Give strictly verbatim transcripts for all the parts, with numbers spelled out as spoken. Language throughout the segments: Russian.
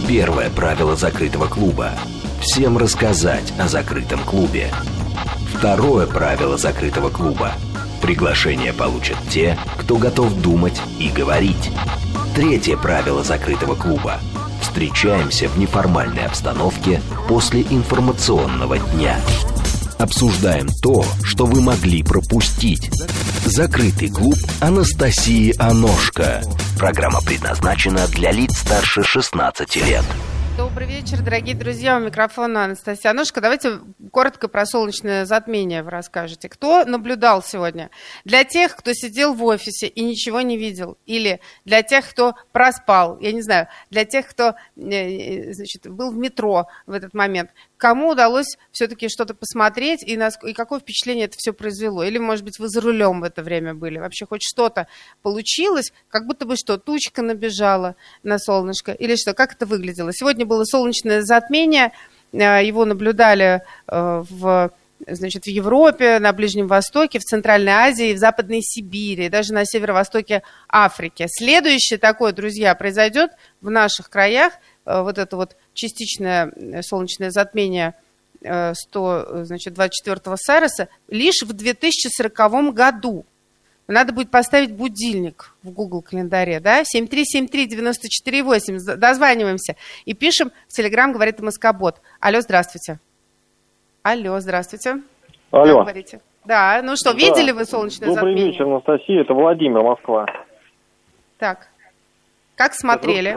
Первое правило закрытого клуба. Всем рассказать о закрытом клубе. Второе правило закрытого клуба. Приглашение получат те, кто готов думать и говорить. Третье правило закрытого клуба. Встречаемся в неформальной обстановке после информационного дня. Обсуждаем то, что вы могли пропустить. Закрытый клуб Анастасии Аношко. Программа предназначена для лиц старше шестнадцати лет. Добрый вечер, дорогие друзья. У микрофона Анастасия Аношко. Давайте коротко про солнечное затмение вы расскажете. Кто наблюдал сегодня? Для тех, кто сидел в офисе и ничего не видел. Или для тех, кто проспал. Я не знаю. Для тех, кто значит, был в метро в этот момент. Кому удалось все-таки что-то посмотреть и, нас, и какое впечатление это все произвело? Или, может быть, вы за рулем в это время были? Вообще хоть что-то получилось? Как будто бы что, тучка набежала на солнышко? Или что? Как это выглядело? Сегодня было солнечное затмение. Его наблюдали в, значит, в Европе, на Ближнем Востоке, в Центральной Азии, в Западной Сибири, даже на северо-востоке Африки. Следующее такое, друзья, произойдет в наших краях. Вот это вот частичное солнечное затмение сто, значит, двадцать четвёртого Сароса лишь в две тысячи сороковом году. Надо будет поставить будильник в Google календаре, да? семь три семь три девять четыре восемь. Дозваниваемся и пишем в Telegram, говорит МСК-бот. Алло, здравствуйте. Алло, здравствуйте. Алло. Как говорите? Да, ну что, да. видели вы солнечное Добрый затмение? Добрый вечер, Анастасия. Это Владимир, Москва. Так, как смотрели?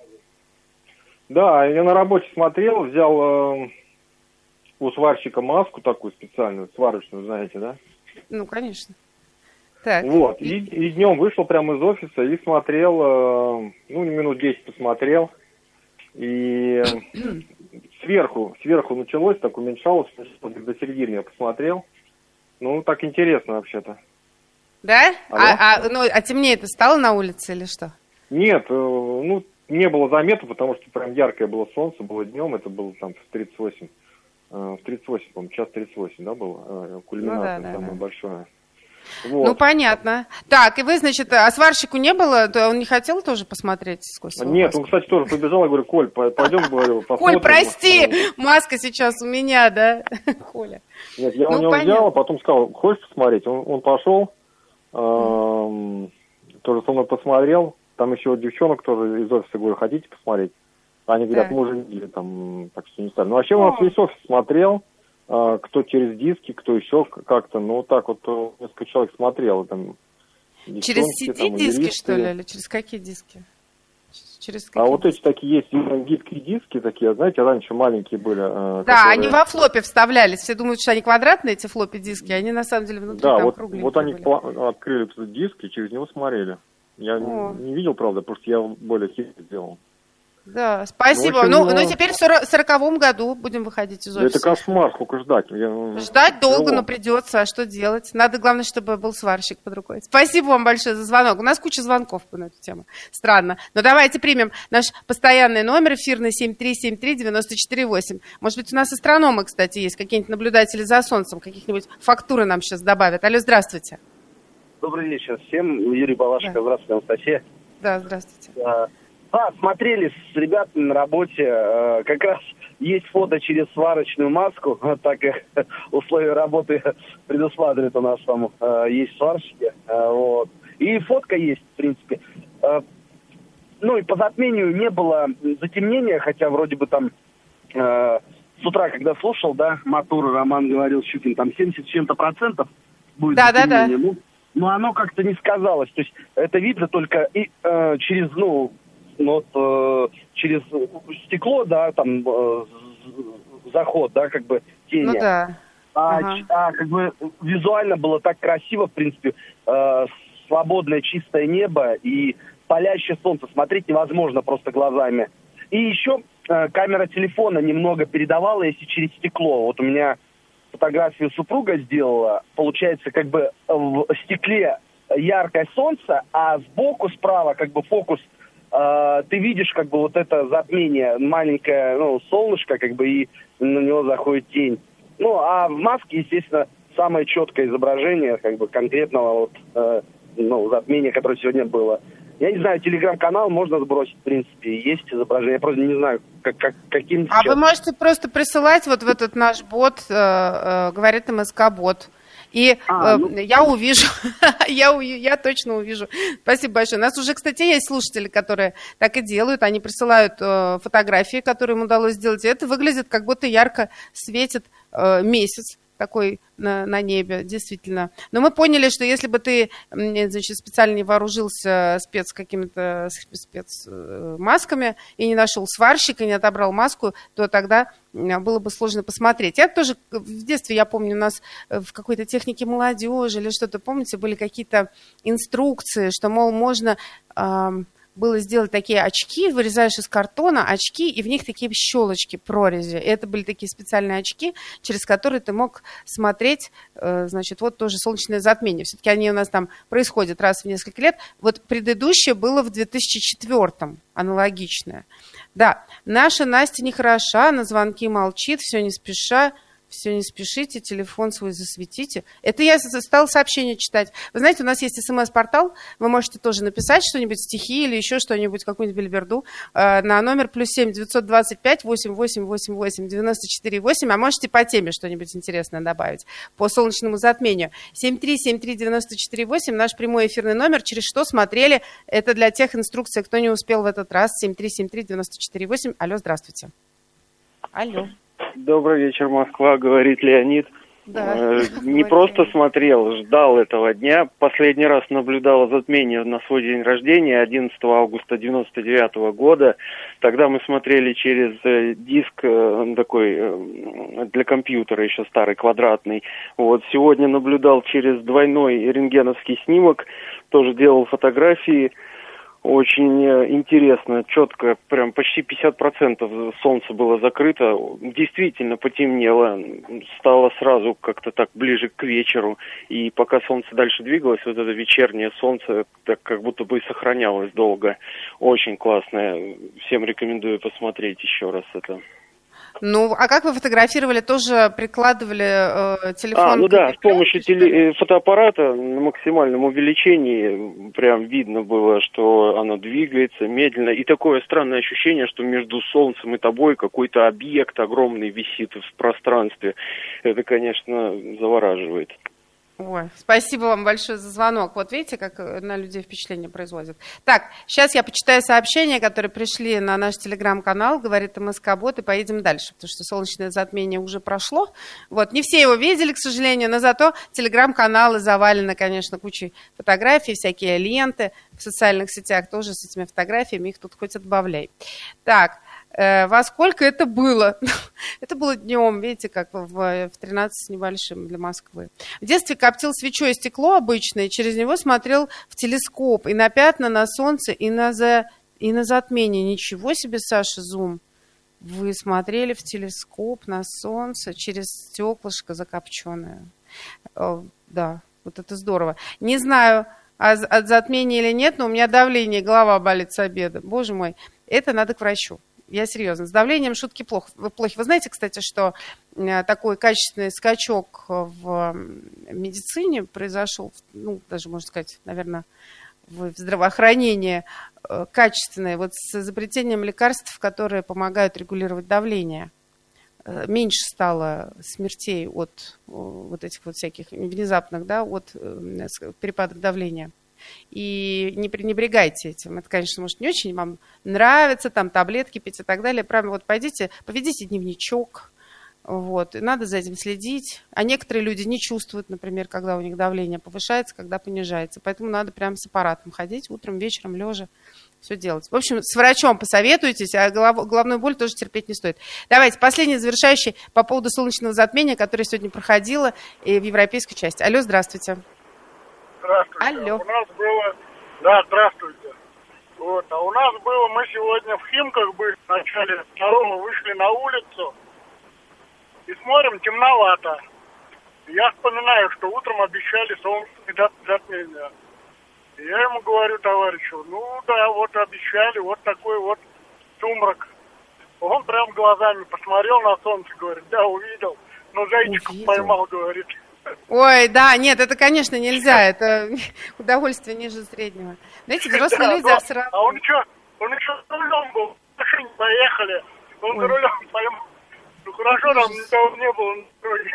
Да, я на работе смотрел, взял э, у сварщика маску такую специальную, сварочную, знаете, да? Ну, конечно. Так. Вот, и, и днем вышел прямо из офиса и смотрел, э, ну, минут десять посмотрел, и сверху, сверху началось, так уменьшалось, до середины я посмотрел. Ну, так интересно вообще-то. Да? А, а, ну, а темнее-то стало на улице или что? Нет, э, ну... Не было заметно, потому что прям яркое было солнце, было днем, это было там в тридцать восемь, в тридцать восемь, по-моему, час тридцать восемь, да, было, кульминация, ну, да, самая да, большая. Вот. Ну, понятно. Так, и вы, значит, а сварщику не было, то он не хотел тоже посмотреть сквозь его Нет, маску? он, кстати, тоже побежал, я говорю, Коль, пойдем, говорю, посмотрим. Коль, прости, маска сейчас у меня, да, Коля. Нет, я ну, у него понятно. взял, а потом сказал, хочешь посмотреть? Он, он пошел, эм, тоже со мной посмотрел. Там еще девчонок тоже из офиса, говорю, хотите посмотреть? Они говорят, мы уже видели, там, так что не стали. Ну, вообще у нас весь офис смотрел, э, кто через диски, кто еще как-то, ну, так вот несколько человек смотрел. Там, через си ди-диски, что ли, или через какие диски? Через какие а вот диски? эти такие есть гибкие диски такие, знаете, раньше маленькие были. Э, да, которые... они во флопе вставлялись. Все думают, что они квадратные, эти флоппи-диски, а они на самом деле внутри да, там вот, кругленькие вот они были. открыли этот диск и через него смотрели. Я О. не видел, правда, потому что я более хитрый сделал. Да, спасибо. Ну, ну, ну, ну, теперь в сороковом году будем выходить из офиса. Это кошмар, сколько ждать. Я... Ждать долго, но придется. А что делать? Надо, главное, чтобы был сварщик под рукой. Спасибо вам большое за звонок. У нас куча звонков на эту тему. Странно. Но давайте примем наш постоянный номер эфирный семь три семь три девять четыре восемь. Может быть, у нас астрономы, кстати, есть, какие-нибудь наблюдатели за Солнцем, каких-нибудь фактуры нам сейчас добавят. Алло, здравствуйте. Добрый вечер всем. Юрий Балашко, да. Здравствуйте, Анастасия. Да, здравствуйте. А, а, смотрели с ребятами на работе. А, как раз есть фото через сварочную маску, так как условия работы предусматривают у нас там. А, есть сварщики. А, вот. И фотка есть, в принципе. А, ну и по затмению не было затемнения, хотя вроде бы там а, с утра, когда слушал, да, Матур, Роман говорил, Щукин, там семьдесят с чем-то процентов будет да, затемнение. Да, да, да. Но оно как-то не сказалось. То есть это видно только и, э, через, ну, вот, э, через стекло, да, там, э, заход, да, как бы тени. Ну да. А, ага. а как бы визуально было так красиво, в принципе, э, свободное чистое небо и палящее солнце. Смотреть невозможно просто глазами. И еще э, камера телефона немного передавала, если через стекло. Вот у меня фотографию супруга сделала, получается, как бы в стекле яркое солнце, а сбоку справа, как бы фокус, э, ты видишь, как бы вот это затмение, маленькое, ну, солнышко, как бы, и на него заходит тень. Ну, а в маске, естественно, самое четкое изображение, как бы, конкретного вот, э, ну, затмения, которое сегодня было. Я не знаю, телеграм-канал можно сбросить, в принципе, есть изображение. Я просто не знаю, как, как, каким А сейчас... вы можете просто присылать вот в этот наш бот, э, э, говорит МСК-бот. И а, э, ну... я увижу, я, я точно увижу. Спасибо большое. У нас уже, кстати, есть слушатели, которые так и делают. Они присылают э, фотографии, которые им удалось сделать. И это выглядит, как будто ярко светит э, месяц такой на, на небе, действительно. Но мы поняли, что если бы ты, значит, специально не вооружился спец какими-то спецмасками и не нашел сварщика, не отобрал маску, то тогда было бы сложно посмотреть. Я тоже в детстве, я помню, у нас в какой-то технике молодежи или что-то, помните, были какие-то инструкции, что, мол, можно... было сделать такие очки, вырезаешь из картона очки, и в них такие щелочки, прорези. И это были такие специальные очки, через которые ты мог смотреть, значит, вот тоже солнечное затмение. Все-таки они у нас там происходят раз в несколько лет. Вот предыдущее было в две тысячи четвёртом, аналогичное. Да, наша Настя нехороша, на звонки молчит, все не спеша. Все, не спешите, телефон свой засветите. Это я стала сообщение читать. Вы знаете, у нас есть смс-портал, вы можете тоже написать что-нибудь, стихи или еще что-нибудь, какую-нибудь бельберду, э, на номер плюс семь девятьсот двадцать пять восемь восемь восемь восемь девяносто четыре восемь, а можете по теме что-нибудь интересное добавить, по солнечному затмению. семь три семь три девяносто четыре восемь, наш прямой эфирный номер, через что смотрели, это для тех инструкций, кто не успел в этот раз, семь три семь три девяносто четыре восемь. Алло, здравствуйте. Алло. Добрый вечер, Москва, говорит Леонид. Да, э, не просто смотрел, ждал этого дня. Последний раз наблюдал затмение на свой день рождения, одиннадцатого августа девяносто девятого года. Тогда мы смотрели через э, диск э, такой э, для компьютера, еще старый, квадратный. Вот сегодня наблюдал через двойной рентгеновский снимок, тоже делал фотографии. Очень интересно, четко, прям почти пятьдесят процентов солнца было закрыто. Действительно потемнело, стало сразу как-то так ближе к вечеру. И пока солнце дальше двигалось, вот это вечернее солнце так как будто бы и сохранялось долго. Очень классно. Всем рекомендую посмотреть еще раз это. Ну, а как вы фотографировали? Тоже прикладывали э, телефон? А, ну да, с помощью теле- фотоаппарата на максимальном увеличении прям видно было, что оно двигается медленно. И такое странное ощущение, что между Солнцем и тобой какой-то объект огромный висит в пространстве. Это, конечно, завораживает. Ой, спасибо вам большое за звонок. Вот видите, как на людей впечатление производит. Так, сейчас я почитаю сообщения, которые пришли на наш телеграм-канал, говорит МСК-бот, и поедем дальше, потому что солнечное затмение уже прошло. Вот, не все его видели, к сожалению, но зато телеграм-каналы завалены, конечно, кучей фотографий, всякие ленты в социальных сетях тоже с этими фотографиями, их тут хоть отбавляй. Так. Во сколько это было? Это было днем, видите, как в, в тринадцать с небольшим для Москвы. В детстве коптил свечой стекло обычное, и через него смотрел в телескоп и на пятна, на солнце, и на, за, и на затмение. Ничего себе, Саша, зум. Вы смотрели в телескоп на солнце через стеклышко закопченное. Да, вот это здорово. Не знаю, от затмения или нет, но у меня давление, голова болит с обеда. Боже мой, это надо к врачу. Я серьезно. С давлением шутки плохо, плохи. Вы знаете, кстати, что такой качественный скачок в медицине произошел, ну, даже, можно сказать, наверное, в здравоохранении качественное, вот с изобретением лекарств, которые помогают регулировать давление. Меньше стало смертей от вот этих вот всяких внезапных, да, от перепадов давления. И не пренебрегайте этим. Это, конечно, может, не очень вам нравится, там, таблетки пить и так далее. Прямо вот пойдите, поведите дневничок. Вот, и надо за этим следить. А некоторые люди не чувствуют, например, когда у них давление повышается, когда понижается. Поэтому надо прям с аппаратом ходить, утром, вечером, лежа, все делать. В общем, с врачом посоветуйтесь, а голов... головную боль тоже терпеть не стоит. Давайте, последний завершающий по поводу солнечного затмения, которое сегодня проходило и в европейской части. Алло, здравствуйте. Здравствуйте. Алло. У нас было... Да, здравствуйте. Вот. А у нас было, мы сегодня в Химках были, в начале второго вышли на улицу и смотрим, темновато. Я вспоминаю, что утром обещали солнечное затмение. И я ему говорю, товарищу, ну да, вот обещали, вот такой вот сумрак. Он прям глазами посмотрел на солнце, говорит, да, увидел, но зайчиков увидел. Поймал, говорит. Ой, да, нет, это, конечно, нельзя, это удовольствие ниже среднего. Знаете, взрослые люди, а все равно... А он что, он еще за рулем был, в машине поехали, он за рулем поймал. Ну хорошо, там никого не было на дороге.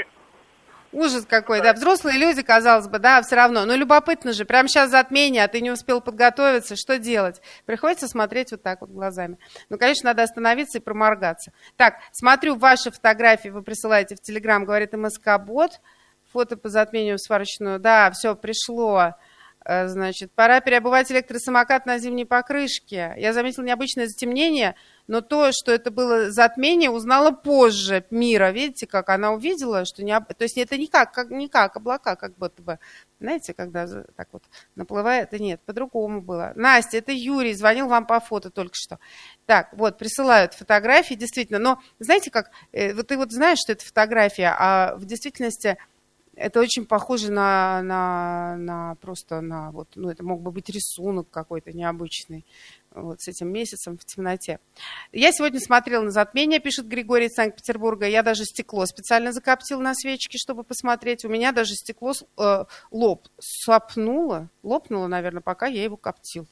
Ужас какой, да, взрослые люди, казалось бы, да, все равно. Но любопытно же, прямо сейчас затмение, а ты не успел подготовиться, что делать? Приходится смотреть вот так вот глазами. Ну, конечно, надо остановиться и проморгаться. Так, смотрю ваши фотографии, вы присылаете в Телеграм, говорит МСК-бот, фото по затмению в сварочную, да, все, пришло. Значит, пора переобувать электросамокат на зимней покрышке. Я заметила необычное затемнение, но то, что это было затмение, узнала позже Мира. Видите, как она увидела, что не... То есть это не как, как, не как облака, как будто бы. Знаете, когда так вот наплывает, да нет, по-другому было. Настя, это Юрий, звонил вам по фото только что. Так, вот, присылают фотографии, действительно. Но знаете как, вот ты вот знаешь, что это фотография, а в действительности... Это очень похоже на, на, на просто на вот, ну это мог бы быть рисунок какой-то необычный вот с этим месяцем в темноте. Я сегодня смотрела на затмение, пишет Григорий из Санкт-Петербурга. Я даже стекло специально закоптил на свечке, чтобы посмотреть. У меня даже стекло э, лоб сопнуло, лопнуло, наверное, пока я его коптил.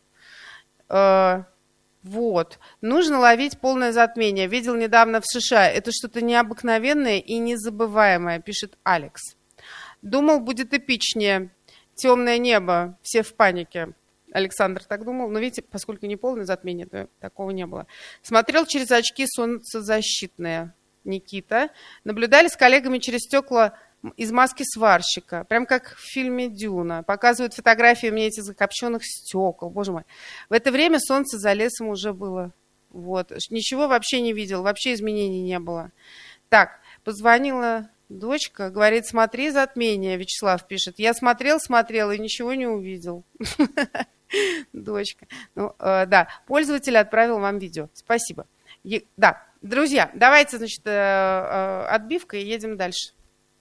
Э, Вот. Нужно ловить полное затмение. Видел недавно в США. Это что-то необыкновенное и незабываемое, пишет Алекс. Думал, будет эпичнее. Темное небо. Все в панике. Александр так думал. Но видите, поскольку не полное затмение, то такого не было. Смотрел через очки солнцезащитные. Никита. Наблюдали с коллегами через стекла из маски сварщика. Прям как в фильме «Дюна». Показывают фотографии мне этих закопченных стекол. Боже мой. В это время солнце за лесом уже было. Вот. Ничего вообще не видел. Вообще изменений не было. Так, позвонила... Дочка говорит, смотри затмение, Вячеслав пишет. Я смотрел, смотрел и ничего не увидел. Дочка. Ну, э, да, пользователь отправил вам видео. Спасибо. Е- да, друзья, давайте, значит, э, э, отбивка и едем дальше.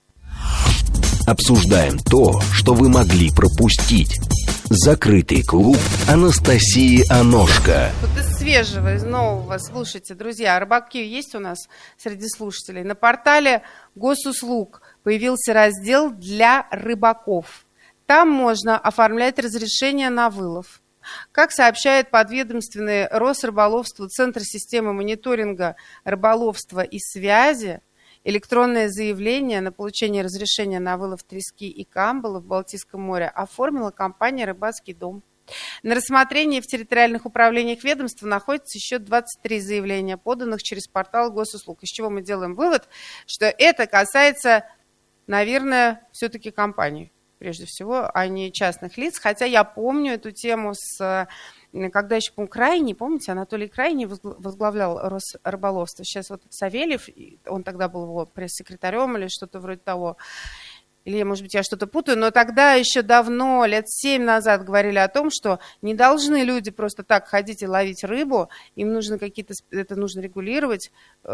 Обсуждаем то, что вы могли пропустить. Закрытый клуб Анастасии Аношко. Вот из свежего, из нового, слушайте, друзья, рыбаки есть у нас среди слушателей. На портале Госуслуг появился раздел для рыбаков. Там можно оформлять разрешение на вылов. Как сообщает подведомственный Росрыболовству Центр системы мониторинга рыболовства и связи, электронное заявление на получение разрешения на вылов трески и камбала в Балтийском море оформила компания «Рыбацкий дом». На рассмотрении в территориальных управлениях ведомства находится еще двадцать три заявления, поданных через портал Госуслуг. Из чего мы делаем вывод, что это касается, наверное, все-таки компаний, прежде всего, а не частных лиц. Хотя я помню эту тему с... Когда еще, по-моему, Крайний, помните, Анатолий Крайний возглавлял Росрыболовство. Сейчас вот Савельев, он тогда был его пресс-секретарем или что-то вроде того. Или, может быть, я что-то путаю, но тогда еще давно, лет семь назад, говорили о том, что не должны люди просто так ходить и ловить рыбу, им нужно какие-то, это нужно регулировать,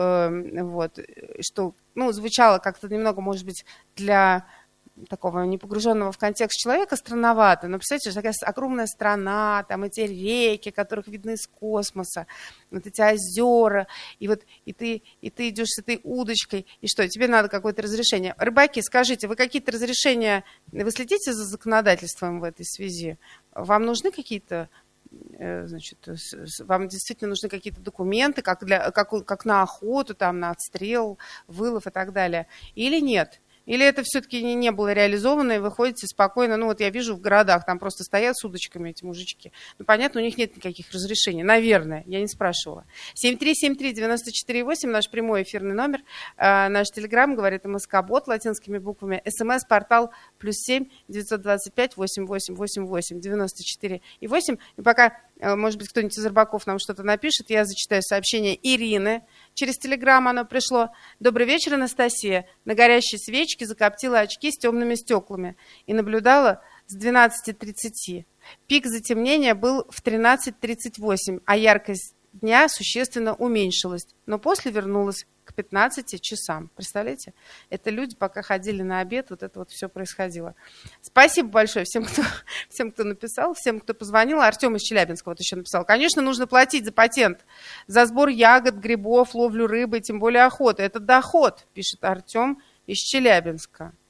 э, вот, что, ну, звучало как-то немного, может быть, для... такого непогруженного в контекст человека странновато. Но представьте, такая огромная страна, там эти реки, которых видны из космоса, вот эти озера, и вот и ты, и ты идешь с этой удочкой, и что, тебе надо какое-то разрешение. Рыбаки, скажите, вы какие-то разрешения, вы следите за законодательством в этой связи? Вам нужны какие-то, значит, вам действительно нужны какие-то документы, как, для, как, как на охоту, там, на отстрел, вылов и так далее, или нет? Или это все-таки не, не было реализовано, и вы ходите спокойно, ну вот я вижу в городах, там просто стоят с удочками эти мужички. Ну понятно, у них нет никаких разрешений, наверное, я не спрашивала. семь три семь три девять четыре восемь, наш прямой эфирный номер, э, наш телеграм, говорит МСК-бот латинскими буквами, смс-портал плюс семь девятьсот двадцать пять восемь восемь восемь восемь девяносто четыре и восемь. И пока, э, может быть, кто-нибудь из рыбаков нам что-то напишет, я зачитаю сообщение Ирины. Через телеграм оно пришло. Добрый вечер, Анастасия. На горящей свечке закоптила очки с темными стеклами и наблюдала с двенадцати тридцати. Пик затемнения был в тринадцать тридцать восемь, а яркость дня существенно уменьшилась, но после вернулась к пятнадцати часам. Представляете? Это люди, пока ходили на обед, вот это вот все происходило. Спасибо большое всем, кто, всем, кто написал, всем, кто позвонил. Артем из Челябинска вот еще написал. Конечно, нужно платить за патент, за сбор ягод, грибов, ловлю рыбы, тем более охоты. Это доход, пишет Артем из Челябинска.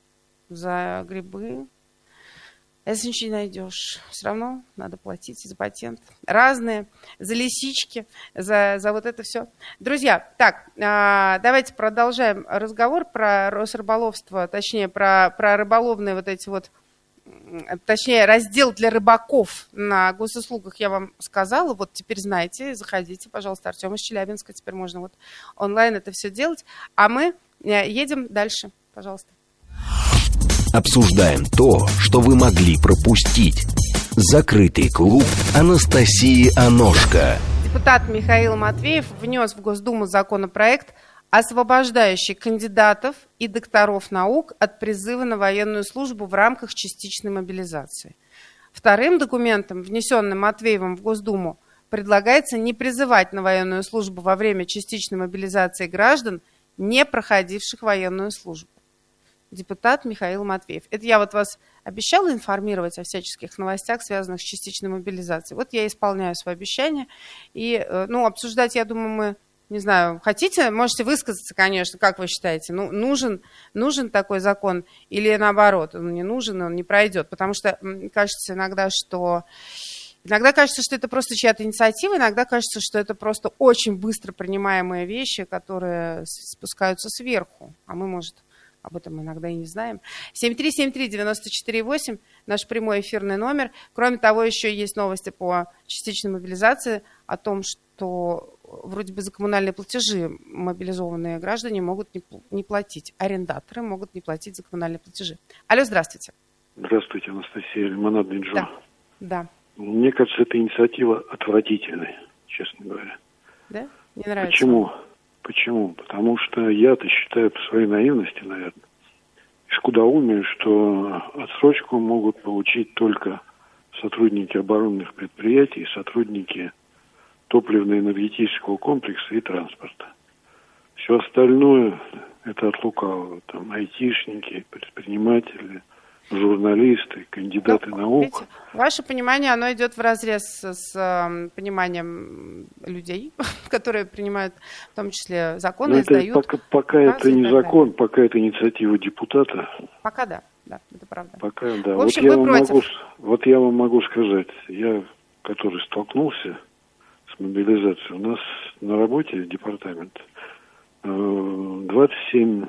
за грибы. Если ничего не найдешь, все равно надо платить за патент. Разные, за лисички, за, за вот это все. Друзья, так, давайте продолжаем разговор про Росрыболовство, точнее, про, про рыболовные вот эти вот, точнее, раздел для рыбаков на госуслугах я вам сказала. Вот теперь знаете, заходите, пожалуйста, Артем из Челябинска. Теперь можно вот онлайн это все делать. А мы едем дальше, пожалуйста. Обсуждаем то, что вы могли пропустить. Закрытый клуб Анастасии Аношко. Депутат Михаил Матвеев внес в Госдуму законопроект, освобождающий кандидатов и докторов наук от призыва на военную службу в рамках частичной мобилизации. Вторым документом, внесенным Матвеевым в Госдуму, предлагается не призывать на военную службу во время частичной мобилизации граждан, не проходивших военную службу. Депутат Михаил Матвеев. Это я вот вас обещала информировать о всяческих новостях, связанных с частичной мобилизацией. Вот я исполняю свое обещание. И, ну, обсуждать, я думаю, мы, не знаю, хотите, можете высказаться, конечно, как вы считаете, ну, нужен, нужен такой закон или наоборот, он не нужен, он не пройдет. Потому что кажется иногда, что... Иногда кажется, что это просто чья-то инициатива, иногда кажется, что это просто очень быстро принимаемые вещи, которые спускаются сверху, а мы, может... Об этом мы иногда и не знаем. семь три семь три девять четыре восемь, наш прямой эфирный номер. Кроме того, еще есть новости по частичной мобилизации о том, что вроде бы за коммунальные платежи мобилизованные граждане могут не платить. Арендаторы могут не платить за коммунальные платежи. Алло, здравствуйте. Здравствуйте, Анастасия, Лимонадный Джо. Да. да. Мне кажется, эта инициатива отвратительная, честно говоря. Да? Не нравится? Почему? Почему? Потому что я-то считаю по своей наивности, наверное, и скудоумию, что отсрочку могут получить только сотрудники оборонных предприятий, сотрудники топливно-энергетического комплекса и транспорта. Все остальное это от лукавого. Там айтишники, предприниматели, журналисты, кандидаты ну, наук. Видите, ваше понимание, оно идет вразрез с, с э, пониманием людей, которые принимают в том числе законы, Но издают. Пока, пока это не закон, пока это инициатива депутата. Пока да, да, это правда. Пока да. В общем, вот, я вы вам против. могу, вот я вам могу сказать, я, который столкнулся с мобилизацией, у нас на работе департамент двадцать семь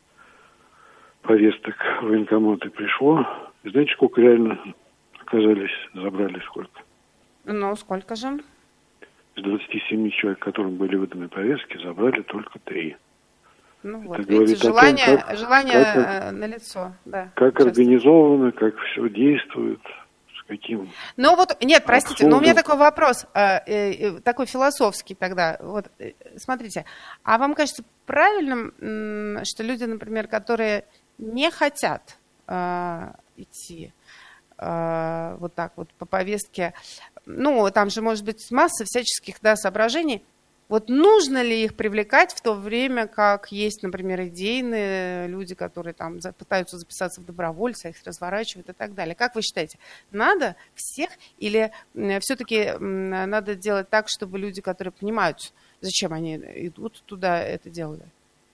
повесток в военкоматы пришло. И знаете, сколько реально оказались, забрали сколько? Ну, сколько же? Из двадцати семи человек, которым были выданы повестки, забрали только три. Ну вот, это видите, желание, том, как, желание как, налицо. Да, как организовано, как все действует, с каким... Ну вот, нет, простите, но у меня такой вопрос, э, э, такой философский тогда. Вот, э, смотрите, а вам кажется правильным, э, что люди, например, которые не хотят э, идти э, вот так вот по повестке, ну, там же может быть масса всяческих, да, соображений, вот нужно ли их привлекать в то время, как есть, например, идейные люди, которые там пытаются записаться в добровольцы, их разворачивают и так далее. Как вы считаете, надо всех или все-таки надо делать так, чтобы люди, которые понимают, зачем они идут туда, это делали?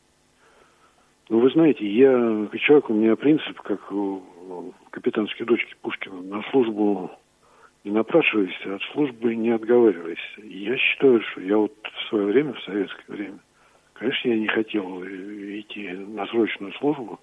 Ну, вы знаете, я человек, у меня принцип, как у капитанской дочки Пушкина, на службу не напрашивайся, от службы не отговаривайся. Я считаю, что я вот в свое время, в советское время, конечно, я не хотел идти на срочную службу,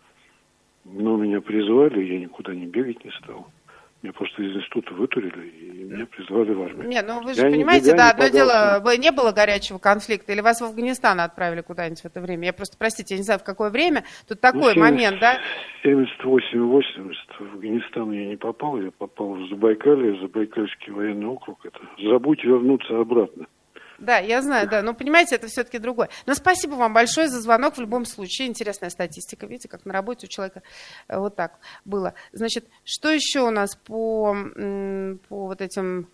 но меня призвали, я никуда не бегать не стал. Меня просто из института вытурили, и меня призвали в армию. Нет, ну вы же я понимаете, не, да, не одно подался. дело, не было горячего конфликта, или вас в Афганистан отправили куда-нибудь в это время. Я просто, простите, я не знаю, в какое время. Тут такой ну, момент, да? семьдесят восемь восемьдесят в Афганистан я не попал, я попал в Забайкалье, Забайкальский военный округ. Это забудь вернуться обратно. Да, я знаю, да, но понимаете, это все-таки другое. Но спасибо вам большое за звонок в любом случае. Интересная статистика, видите, как на работе у человека вот так было. Значит, что еще у нас по, по вот этим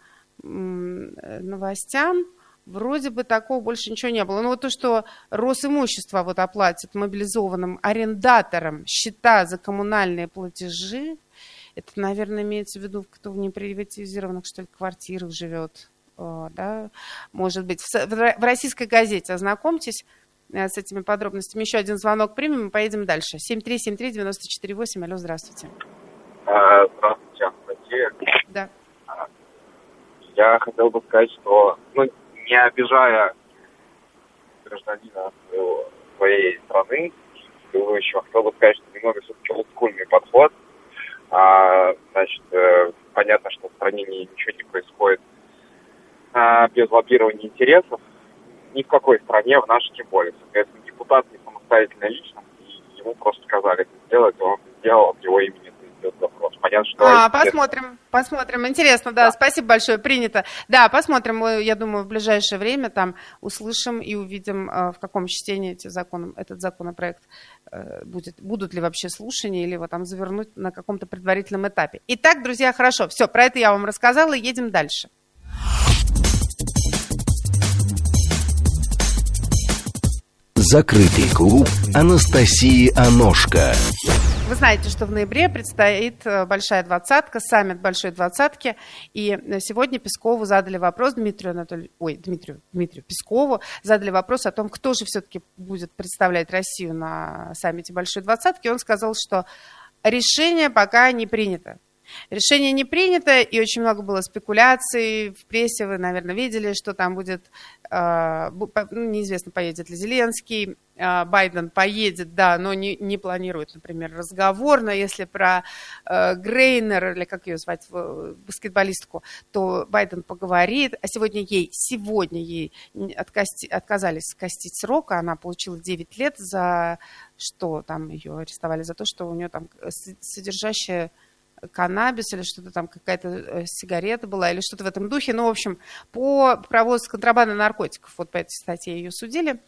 новостям? Вроде бы такого больше ничего не было. Ну вот то, что Росимущество вот оплатит мобилизованным арендаторам счета за коммунальные платежи, это, наверное, имеется в виду, кто в неприватизированных, что ли, квартирах живет. Да, может быть, в российской газете, ознакомьтесь, с этими подробностями. Еще один звонок примем и поедем дальше. семь три семь три девять четыре восемь. Алло, здравствуйте. Здравствуйте, Анастасия. Да. Я хотел бы сказать, что, ну, не обижая гражданина своей страны, еще хотел бы сказать, что немного все-таки олдскульный подход. А, значит, э, понятно, что в стране ничего не происходит а, без лоббирования интересов. Ни в какой стране, в нашей тем более. Соответственно, депутат не самостоятельная личность, и ему просто сказали это сделать, и он сделал, от его имени идет вопрос. Понятно, что... А, посмотрим, посмотрим. Интересно, да, да, спасибо большое, принято. Да, посмотрим, мы, я думаю, в ближайшее время там услышим и увидим, в каком чтении эти законы, этот законопроект будет, будут ли вообще слушания, или его там завернуть на каком-то предварительном этапе. Итак, друзья, хорошо, все, про это я вам рассказала, едем дальше. Закрытый клуб Анастасии Аношко. Вы знаете, что в ноябре предстоит большая двадцатка, саммит большой двадцатки, и сегодня Пескову задали вопрос, Дмитрию Анатольевичу, ой, Дмитрию, Дмитрию Пескову задали вопрос о том, кто же все-таки будет представлять Россию на саммите большой двадцатки. Он сказал, что решение пока не принято. Решение не принято, и очень много было спекуляций в прессе. Вы, наверное, видели, что там будет, э, неизвестно, поедет ли Зеленский, э, Байден поедет, да, но не, не планирует, например, разговор. Но если про э, Грейнер, или как ее звать, баскетболистку, то Байден поговорит. А сегодня ей, сегодня ей откасти, отказались скостить срок, она получила девять лет за что там ее арестовали, за то, что у нее там содержащее каннабис или что-то там, какая-то сигарета была или что-то в этом духе. Ну, в общем, по провозу контрабанды наркотиков. Вот по этой статье ее судили.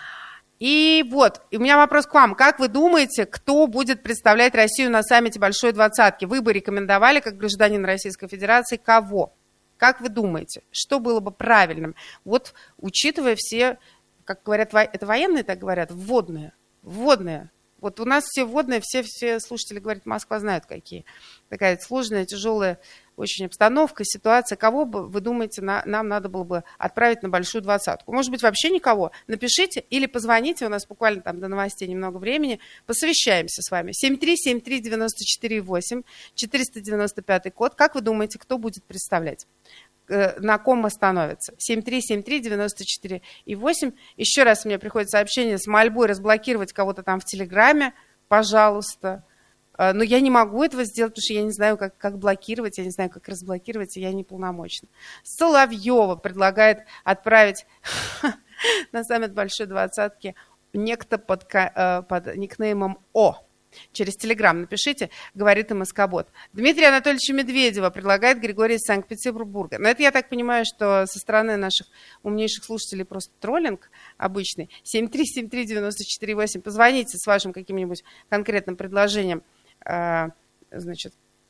И вот, и у меня вопрос к вам. Как вы думаете, кто будет представлять Россию на саммите Большой Двадцатки? Вы бы рекомендовали, как гражданин Российской Федерации, кого? Как вы думаете, что было бы правильным? Вот, учитывая все, как говорят, это военные так говорят, вводные, вводные. Вот у нас все вводные, все, все слушатели говорят, Москва знают какие. Такая сложная, тяжелая очень обстановка, ситуация. Кого бы, вы думаете, на, нам надо было бы отправить на Большую Двадцатку? Может быть, вообще никого? Напишите или позвоните, у нас буквально там до новостей немного времени, посовещаемся с вами. семь три семь три девять четыре восемь, четыреста девяносто пятый код. Как вы думаете, кто будет представлять? На ком остановится? семь три семь три девять четыре восемь. Еще раз мне приходит сообщение с мольбой разблокировать кого-то там в Телеграме. Пожалуйста. Но я не могу этого сделать, потому что я не знаю, как, как блокировать, я не знаю, как разблокировать, и я не полномочна. Соловьева предлагает отправить на саммит Большой Двадцатки некто под, под никнеймом О. Через Телеграм напишите, говорит МСК-бот. Дмитрия Анатольевича Медведева предлагает Григорий из Санкт-Петербурга. Но это, я так понимаю, что со стороны наших умнейших слушателей просто троллинг обычный. семь три семь три девять четыре восемь. Позвоните с вашим каким-нибудь конкретным предложением, значит,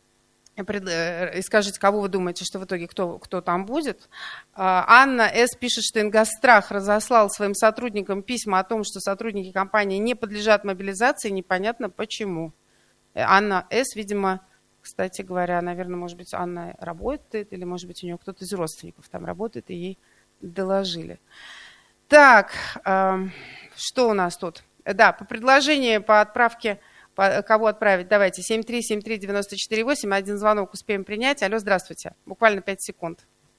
и скажите, кого вы думаете, что в итоге кто, кто там будет. Анна С. пишет, что Ингосстрах разослал своим сотрудникам письма о том, что сотрудники компании не подлежат мобилизации, непонятно почему. Анна С., видимо, кстати говоря, наверное, может быть, Анна работает, или, может быть, у нее кто-то из родственников там работает, и ей доложили. Так, что у нас тут? Да, по предложению по отправке... Кого отправить? Давайте. семь три семь три девять четыре восемь. Один звонок успеем принять. Алло, здравствуйте. Буквально пять секунд.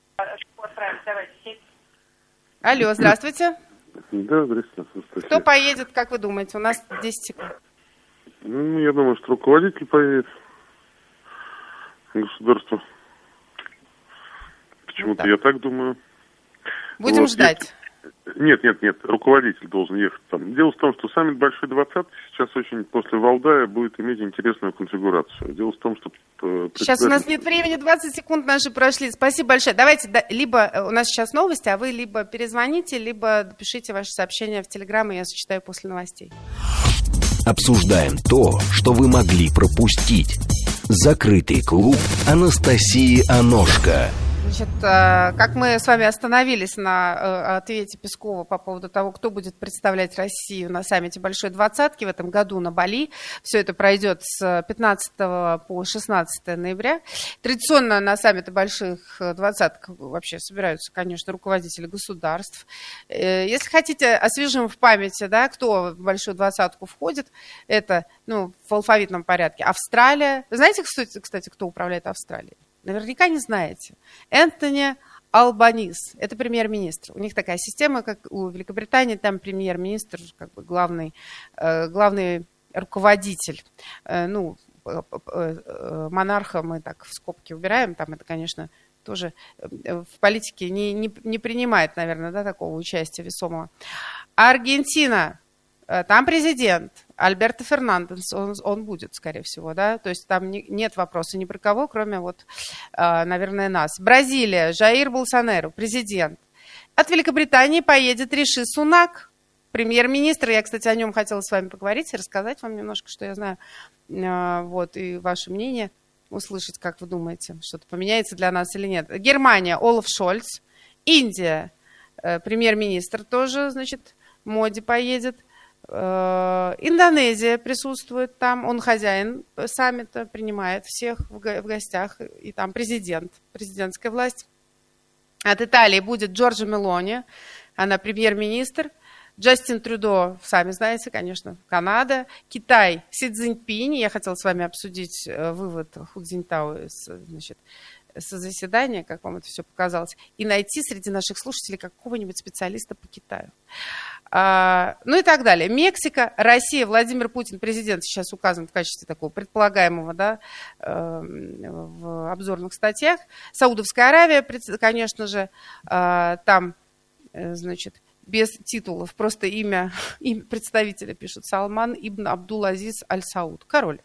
Алло, здравствуйте. Да, здравствуйте. Кто поедет, как вы думаете? У нас десять секунд. Ну, я думаю, что руководитель поедет. Государство. Почему-то ну, я так думаю. Будем вот, ждать. Есть... Нет, нет, нет, руководитель должен ехать там. Дело в том, что саммит Большой Двадцатки сейчас очень после Валдая будет иметь интересную конфигурацию. Дело в том, что... Сейчас у нас нет времени, двадцать секунд наши прошли. Спасибо большое. Давайте, да, либо у нас сейчас новости, а вы либо перезвоните, либо пишите ваши сообщения в Телеграм, и я зачитаю после новостей. Обсуждаем то, что вы могли пропустить. Закрытый клуб Анастасии Аношко. Значит, как мы с вами остановились на ответе Пескова по поводу того, кто будет представлять Россию на саммите Большой Двадцатки в этом году на Бали. Все это пройдет с пятнадцатого по шестнадцатое ноября. Традиционно на саммиты Больших Двадцаток вообще собираются, конечно, руководители государств. Если хотите, освежим в памяти, да, кто в Большую Двадцатку входит, это, ну, в алфавитном порядке. Австралия. Знаете, кстати, кто управляет Австралией? Наверняка не знаете. Энтони Албанис. Это премьер-министр. У них такая система, как у Великобритании. Там премьер-министр, как бы главный, э, главный руководитель. Э, ну, э, э, монарха мы так в скобки убираем. Там это, конечно, тоже в политике не, не, не принимает, наверное, да, такого участия весомого. Аргентина. Там президент Альберто Фернандес, он, он будет, скорее всего, да, то есть там не, нет вопроса ни про кого, кроме вот, наверное, нас. Бразилия, Жаир Болсонaro, президент. От Великобритании поедет Риши Сунак, премьер-министр. Я, кстати, о нем хотела с вами поговорить и рассказать вам немножко, что я знаю, вот, и ваше мнение, услышать, как вы думаете, что-то поменяется для нас или нет. Германия, Олаф Шольц. Индия, премьер-министр тоже, значит, Моди поедет. Индонезия присутствует там, он хозяин саммита, принимает всех в гостях, и там президент, президентская власть. От Италии будет Джорджа Мелони, она премьер-министр. Джастин Трюдо, сами знаете, конечно, Канада. Китай, Си Цзиньпинь, я хотела с вами обсудить вывод Ху Цзиньтао, значит, со заседания, как вам это все показалось, и найти среди наших слушателей какого-нибудь специалиста по Китаю. А, ну и так далее. Мексика, Россия, Владимир Путин, президент, сейчас указан в качестве такого предполагаемого, да, э, в обзорных статьях. Саудовская Аравия, конечно же, э, там, э, значит, без титулов, просто имя, имя представителя пишут: Салман ибн Абдул-Азиз Аль-Сауд, король.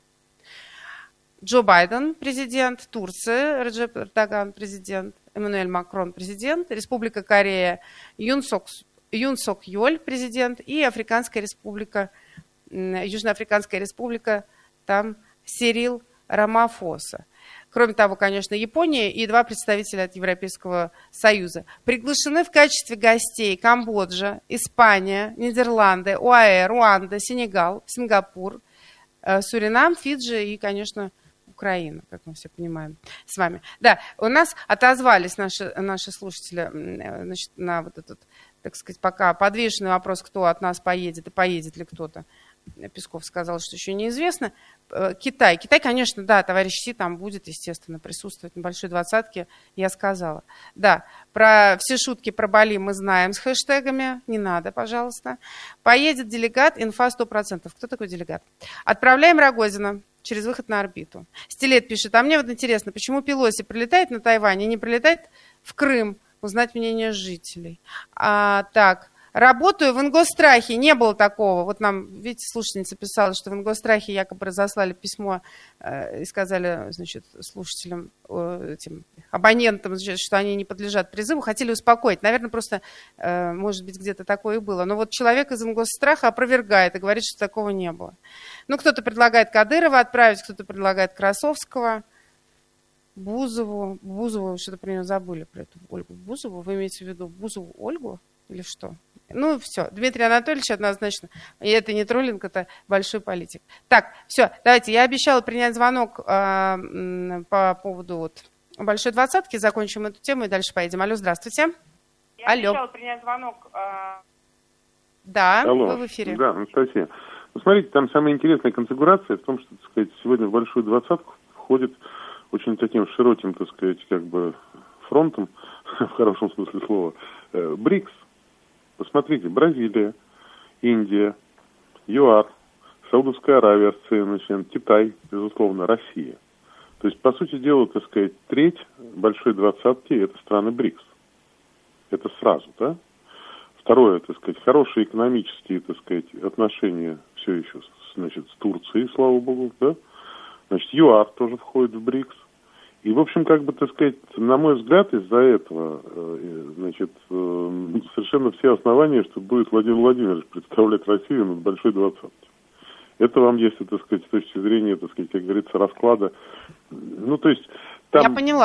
Джо Байден, президент, Турция, Реджеп Эрдоган, президент, Эммануэль Макрон, президент, Республика Корея, Юн Сок, Юн Сок Йоль, президент, и Африканская республика, Южноафриканская республика, там Сирил Рамафоса. Кроме того, конечно, Япония и два представителя от Европейского Союза. Приглашены в качестве гостей Камбоджа, Испания, Нидерланды, ОАЭ, Руанда, Сенегал, Сингапур, Суринам, Фиджи и, конечно, Украина, как мы все понимаем с вами. Да, у нас отозвались наши, наши слушатели, значит, на вот этот, так сказать, пока подвешенный вопрос, кто от нас поедет и поедет ли кто-то. Песков сказал, что еще неизвестно. Китай. Китай, конечно, да, товарищ Си там будет, естественно, присутствовать на Большой Двадцатке, я сказала. Да, про все шутки про Бали мы знаем с хэштегами, не надо, пожалуйста. Поедет делегат, инфа сто процентов. Кто такой делегат? Отправляем Рогозина через выход на орбиту. Стилет пишет: а мне вот интересно, почему Пелоси прилетает на Тайвань и не прилетает в Крым? Узнать мнение жителей. А, так. Работаю в Ингосстрахе, не было такого. Вот нам, видите, слушательница писала, что в Ингосстрахе якобы разослали письмо э, и сказали, значит, слушателям, э, этим абонентам, значит, что они не подлежат призыву, хотели успокоить. Наверное, просто, э, может быть, где-то такое и было. Но вот человек из Ингосстраха опровергает и говорит, что такого не было. Ну, кто-то предлагает Кадырова отправить, кто-то предлагает Красовского, Бузову. Бузову, что-то про нее забыли, про эту Ольгу Бузову. Вы имеете в виду Бузову Ольгу или что? Ну, все. Дмитрий Анатольевич однозначно. И это не троллинг, это большой политик. Так, все, давайте. Я обещала принять звонок э, по поводу вот Большой Двадцатки. Закончим эту тему и дальше поедем. Алло, здравствуйте. Я Алло. обещала принять звонок. Э... Да, Алло. Вы в эфире. Да, Анастасия. Ну, смотрите, там самая интересная конфигурация в том, что, так сказать, сегодня в Большую Двадцатку входит очень таким широким, так сказать, как бы фронтом, в хорошем смысле слова, э, БРИКС. Посмотрите, Бразилия, Индия, ЮАР, Саудовская Аравия, член, Китай, безусловно, Россия. То есть, по сути дела, так сказать, треть Большой Двадцатки – это страны БРИКС. Это сразу, да? Второе, так сказать, хорошие экономические, так сказать, отношения все еще, значит, с Турцией, слава богу, да? Значит, ЮАР тоже входит в БРИКС. И, в общем, как бы, так сказать, на мой взгляд, из-за этого, значит, совершенно все основания, что будет Владимир Владимирович представлять Россию на Большой Двадцатке. Это вам, если, так сказать, с точки зрения, так сказать, как говорится, расклада. Ну, то есть, там... Я поняла.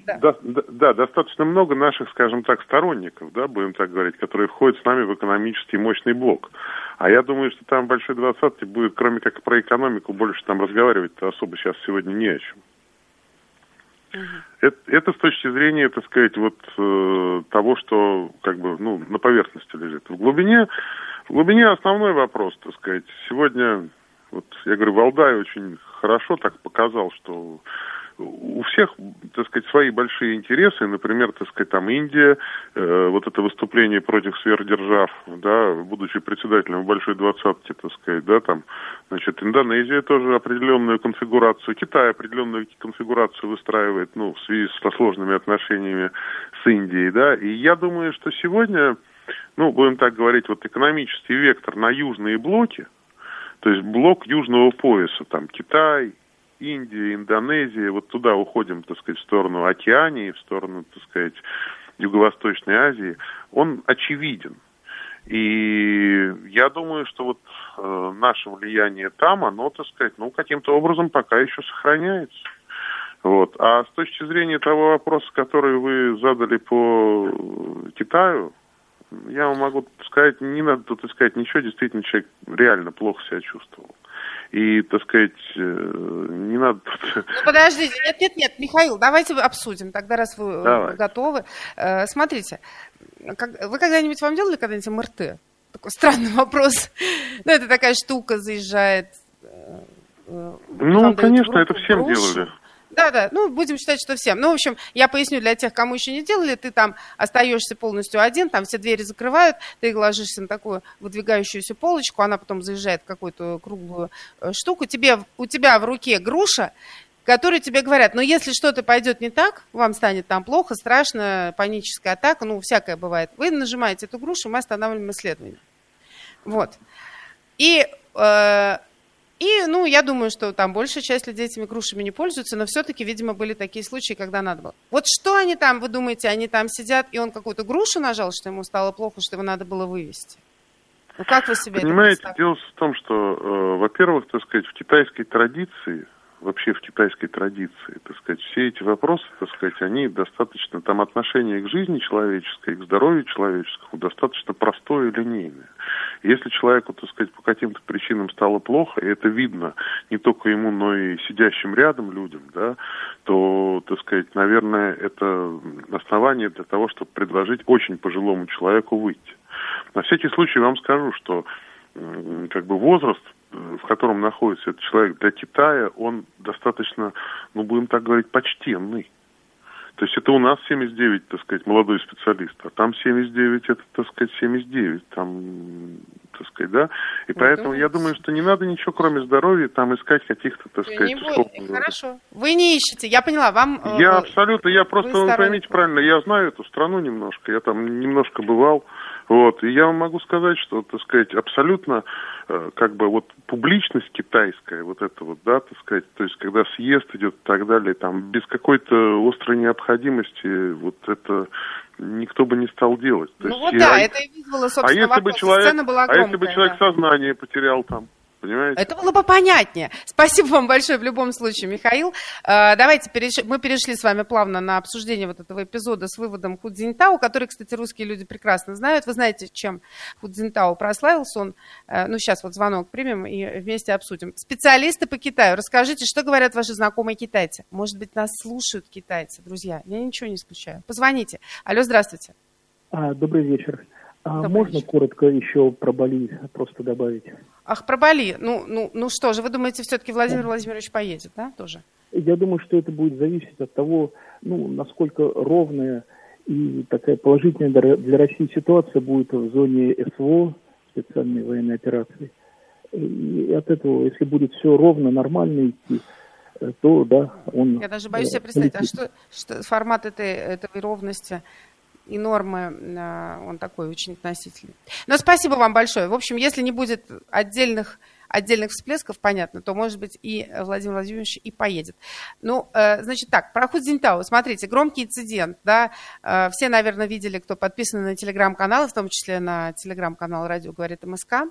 Да. Да, да, да, достаточно много наших, скажем так, сторонников, да, будем так говорить, которые входят с нами в экономический мощный блок. А я думаю, что там в большой двадцатке будет, кроме как про экономику, больше там разговаривать-то особо сейчас сегодня не о чем. Uh-huh. Это, это с точки зрения, так сказать, вот э, того, что как бы, ну, на поверхности лежит. В глубине, в глубине основной вопрос, так сказать, сегодня, вот я говорю, Валдай очень хорошо так показал, что у всех, так сказать, свои большие интересы. Например, так сказать, там Индия, э, вот это выступление против сверхдержав, да, будучи председателем в большой двадцатке, так сказать, да, там, значит, Индонезия тоже определенную конфигурацию, Китай определенную конфигурацию выстраивает, ну, в связи со сложными отношениями с Индией, да, и я думаю, что сегодня, ну, будем так говорить, вот экономический вектор на южные блоки, то есть блок южного пояса, там, Китай, Индия, Индонезия, вот туда уходим, так сказать, в сторону Океании, в сторону, так сказать, Юго-Восточной Азии, он очевиден. И я думаю, что вот э, наше влияние там, оно, так сказать, ну, каким-то образом пока еще сохраняется. Вот. А с точки зрения того вопроса, который вы задали по Китаю, я вам могу сказать, не надо тут искать ничего, действительно, человек реально плохо себя чувствовал. И, так сказать, не надо... Ну, подождите, нет, нет, нет, Михаил, давайте обсудим, тогда, раз вы Давай. готовы. Смотрите, вы когда-нибудь, вам делали когда-нибудь эм эр тэ? Такой странный вопрос. Ну, это такая штука, заезжает... Ну, конечно, это всем делали. Да, да, ну, будем считать, что всем. Ну, в общем, я поясню для тех, кому еще не делали, ты там остаешься полностью один, там все двери закрывают, ты ложишься на такую выдвигающуюся полочку, она потом заезжает в какую-то круглую штуку, тебе, у тебя в руке груша, которые тебе говорят, ну, если что-то пойдет не так, вам станет там плохо, страшно, паническая атака, ну, всякое бывает. Вы нажимаете эту грушу, мы останавливаем исследование. Вот. И... Э- И, ну, я думаю, что там большая часть людей этими грушами не пользуются, но все-таки, видимо, были такие случаи, когда надо было. Вот что они там, вы думаете, они там сидят, и он какую-то грушу нажал, что ему стало плохо, что его надо было вывести? Ну, как вы себе Понимаете, это дело в том, что, э, во-первых, так сказать, в китайской традиции, вообще в китайской традиции, так сказать, все эти вопросы, так сказать, они достаточно, там отношение к жизни человеческой, к здоровью человеческому достаточно простое и линейное. Если человеку, так сказать, по каким-то причинам стало плохо, и это видно не только ему, но и сидящим рядом людям, да, то, так сказать, наверное, это основание для того, чтобы предложить очень пожилому человеку выйти. На всякий случай вам скажу, что как бы возраст, в котором находится этот человек для Китая, он достаточно, ну, будем так говорить, почтенный. То есть это у нас семьдесят девять, так сказать, молодой специалист, а там семьдесят девять, это, так сказать, семьдесят девять, там, так сказать, да. И поэтому я думаю, что не надо ничего, кроме здоровья, там искать каких-то, так сказать, не будете, хорошо. Вы не ищете, я поняла, вам... Я абсолютно, я просто, вы поймите правильно, я знаю эту страну немножко, я там немножко бывал. Вот, и я вам могу сказать, что, так сказать, абсолютно, э, как бы, вот, публичность китайская, вот это вот, да, так сказать, то есть, когда съезд идет и так далее, там, без какой-то острой необходимости, вот это никто бы не стал делать. То ну есть, вот и, да, а, это и вызвало, собственно, а если вопрос. Бы человек, Сцена была громкая, а если бы человек да. сознание потерял там? Понимаете? Это было бы понятнее. Спасибо вам большое в любом случае, Михаил. Давайте переш... мы перешли с вами плавно на обсуждение вот этого эпизода с выводом Ху Цзиньтао, который, кстати, русские люди прекрасно знают. Вы знаете, чем Ху Цзиньтао прославился. Он, ну, сейчас вот звонок примем и вместе обсудим. Специалисты по Китаю, расскажите, что говорят ваши знакомые китайцы? Может быть, нас слушают китайцы, друзья? Я ничего не исключаю. Позвоните. Алло, здравствуйте. А, добрый вечер. А добрый можно вечер. коротко еще про Бали просто добавить? Ах, про Бали. Ну, ну, ну что же, вы думаете, все-таки Владимир Владимирович поедет, да, тоже? Я думаю, что это будет зависеть от того, ну, насколько ровная и такая положительная для России ситуация будет в зоне эс вэ о, специальной военной операции. И от этого, если будет все ровно, нормально идти, то, да, он... Я даже боюсь себе представить, а что, что формат этой, этой ровности... И нормы, он такой очень относительный. Но спасибо вам большое. В общем, если не будет отдельных, отдельных всплесков, понятно, то, может быть, и Владимир Владимирович и поедет. Ну, значит так, про Ху Цзиньтао. Смотрите, громкий инцидент, да, все, наверное, видели, кто подписан на телеграм-канал, в том числе на телеграм-канал «Радио говорит МСК».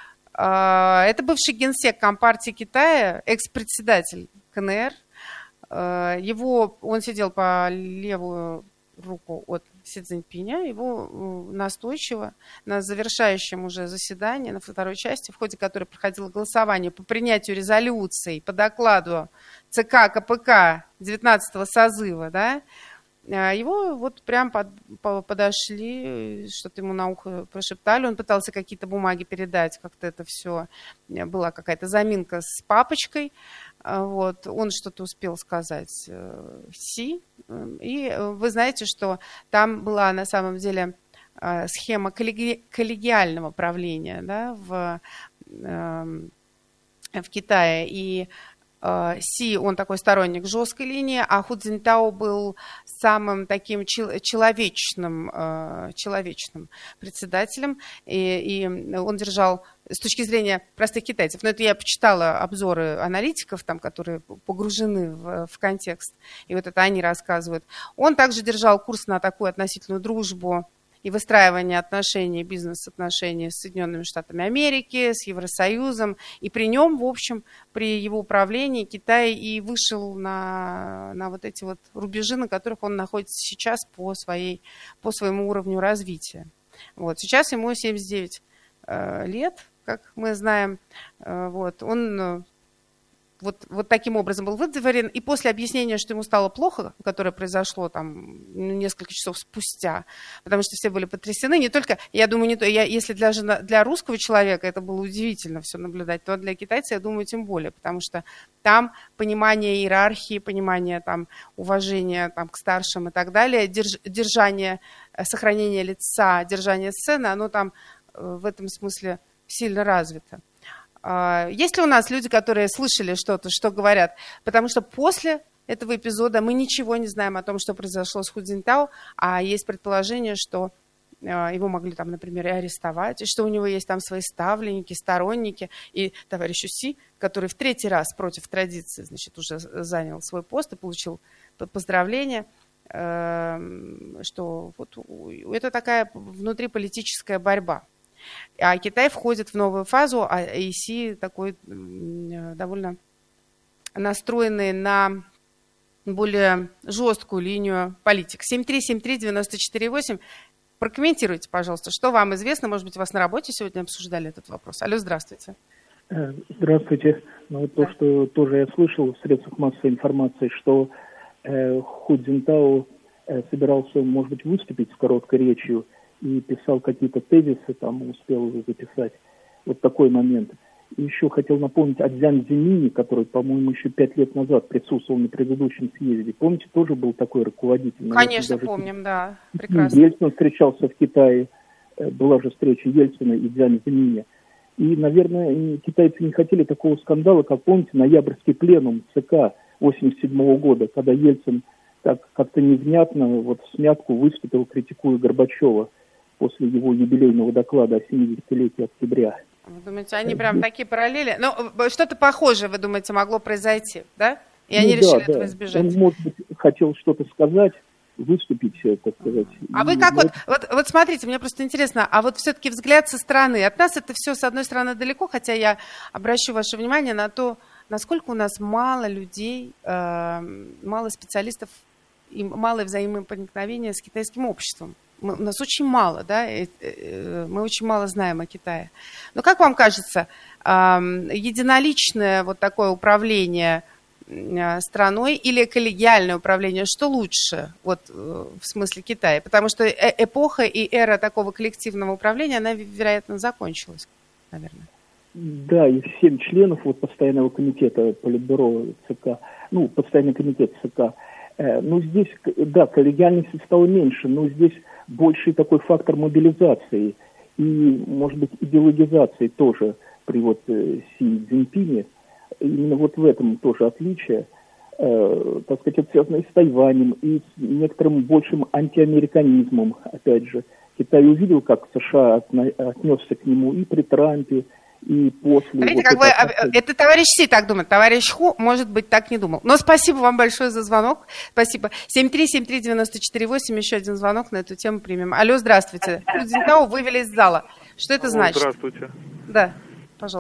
Это бывший генсек Компартии Китая, экс-председатель ка эн эр, Его, он сидел по левую руку от Си Цзиньпиня, его настойчиво на завершающем уже заседании, на второй части, в ходе которой проходило голосование по принятию резолюций по докладу ЦК КПК девятнадцатого созыва, да, его вот прям под, подошли, что-то ему на ухо прошептали, он пытался какие-то бумаги передать, как-то это все, была какая-то заминка с папочкой, вот, он что-то успел сказать Си, и вы знаете, что там была на самом деле схема коллеги, коллегиального правления, да, в, в Китае, и Си, он такой сторонник жесткой линии, а Ху Цзиньтао был самым таким человечным, человечным председателем, и, и он держал, с точки зрения простых китайцев, но это я почитала обзоры аналитиков, там, которые погружены в, в контекст, и вот это они рассказывают, он также держал курс на такую относительную дружбу и выстраивание отношений, бизнес-отношений с Соединенными Штатами Америки, с Евросоюзом. И при нем, в общем, при его управлении Китай и вышел на, на вот эти вот рубежи, на которых он находится сейчас по, своей, по своему уровню развития. Вот. Сейчас ему семьдесят девять э, лет, как мы знаем. Э, вот. Он... Э, Вот, вот таким образом был выдворен, и после объяснения, что ему стало плохо, которое произошло там несколько часов спустя, потому что все были потрясены, не только, я думаю, не то, я, если для, для русского человека это было удивительно все наблюдать, то для китайца, я думаю, тем более, потому что там понимание иерархии, понимание там уважения там, к старшим и так далее, держ, держание, сохранение лица, держание сцены, оно там в этом смысле сильно развито. Есть ли у нас люди, которые слышали что-то, что говорят? Потому что после этого эпизода мы ничего не знаем о том, что произошло с Ху Цзиньтао, а есть предположение, что его могли там, например, и арестовать, и что у него есть там свои ставленники, сторонники, и товарищ Си, который в третий раз против традиции, значит, уже занял свой пост и получил поздравления, что вот это такая внутриполитическая борьба. А Китай входит в новую фазу, а Си такой довольно настроенный на более жесткую линию политик. семь три семь три девять четыре восемь. Прокомментируйте, пожалуйста, что вам известно. Может быть, у вас на работе сегодня обсуждали этот вопрос. Алло, здравствуйте. Здравствуйте. Ну, вот да. То, что тоже я слышал в средствах массовой информации, что э, Ху Цзиньтао э, собирался, может быть, выступить с короткой речью и писал какие-то тезисы, там успел уже записать. Вот такой момент. И еще хотел напомнить о Цзян Зимине, который, по-моему, еще пять лет назад присутствовал на предыдущем съезде. Помните, тоже был такой руководитель? Конечно, даже помним, да. Прекрасно. Ельцин встречался в Китае. Была же встреча Ельцина и Цзян Зиминя. И, наверное, китайцы не хотели такого скандала, как, помните, ноябрьский пленум ЦК восемьдесят седьмого года, когда Ельцин так как-то невнятно, вот в смятку выступил, критикуя Горбачева после его юбилейного доклада о семидесятилетии октября. Вы думаете, они прям такие параллели? Ну, что-то похожее, вы думаете, могло произойти, да? И они ну, решили да, этого да. избежать. Он, может быть, хотел что-то сказать, выступить, так сказать. А вы как вот, вот, вот смотрите, мне просто интересно, а вот все-таки взгляд со стороны. От нас это все, с одной стороны, далеко, хотя я обращу ваше внимание на то, насколько у нас мало людей, э, мало специалистов и малое взаимопроникновение с китайским обществом. Мы, у нас очень мало, да, мы очень мало знаем о Китае. Но как вам кажется, единоличное вот такое управление страной или коллегиальное управление, что лучше вот, в смысле Китая? Потому что эпоха и эра такого коллективного управления, она, вероятно, закончилась, наверное. Да, и семь членов вот, постоянного комитета Политбюро ЦК, ну, постоянный комитет ЦК, ну, здесь, да, коллегиальности стало меньше, но здесь больший такой фактор мобилизации и, может быть, идеологизации тоже при вот Си Цзиньпине. Именно вот в этом тоже отличие. Э, так сказать, это связано и с Тайванем, и с некоторым большим антиамериканизмом. Опять же, Китай увидел, как США отнесся к нему и при Трампе, и после... Смотрите, вот как бы, это... это товарищ Си так думает, товарищ Ху, может быть, так не думал. Но спасибо вам большое за звонок. Спасибо. семь три семь три девять четыре восемь, еще один звонок на эту тему примем. Алло, здравствуйте. Ху Цзиньтао вывели из зала. Что это значит? Здравствуйте. Да, пожалуйста.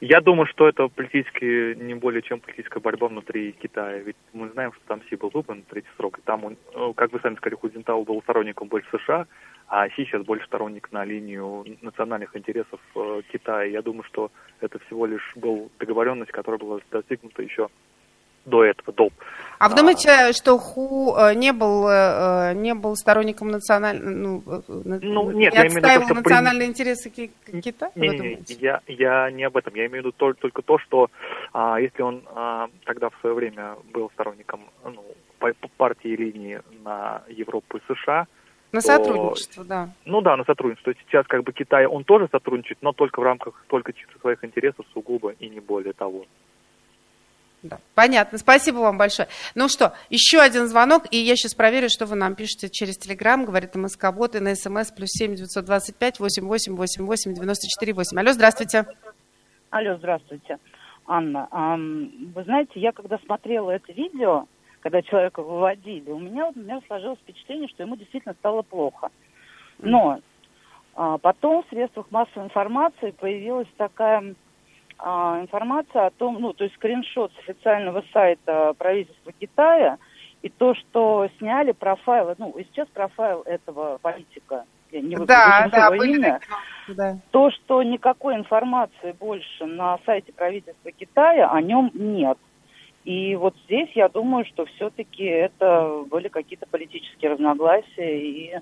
Я думаю, что это политически, не более чем политическая борьба внутри Китая. Ведь мы знаем, что там Си был выбран на третий срок. И там он, как вы сами сказали, Ху Цзинтао был сторонником больше США, а Си сейчас больше сторонник на линию национальных интересов э, Китая. Я думаю, что это всего лишь была договоренность, которая была достигнута еще до этого, до. А вы думаете, что Ху не был, не был сторонником национального, ну, ну нет, не я отстаивал имею национальные при... интересы Китая? Не, не, не, я, я не об этом. Я имею в виду только, только то, что а, если он а, тогда в свое время был сторонником ну, партии и линии на Европу и США, на то, сотрудничество, да. Ну да, на сотрудничество. Сейчас как бы Китай, он тоже сотрудничает, но только в рамках только чисто своих интересов сугубо и не более того. Да, понятно. Спасибо вам большое. Ну что, еще один звонок, и я сейчас проверю, что вы нам пишете через Телеграм, говорит МСК-бот, и на СМС плюс семь девятьсот двадцать пять восемь восемь восемь восемь девяносто четыре восемь. Алло, здравствуйте. Алло, здравствуйте, Анна. Вы знаете, я когда смотрела это видео, когда человека выводили, у меня, у меня сложилось впечатление, что ему действительно стало плохо. Но а, потом в средствах массовой информации появилась такая а, информация о том, ну, то есть скриншот с официального сайта правительства Китая, и то, что сняли профайл, ну, и сейчас профайл этого политика, я не выпущу да, да, его имя, да. То, что никакой информации больше на сайте правительства Китая о нем нет. И вот здесь я думаю, что все-таки это были какие-то политические разногласия и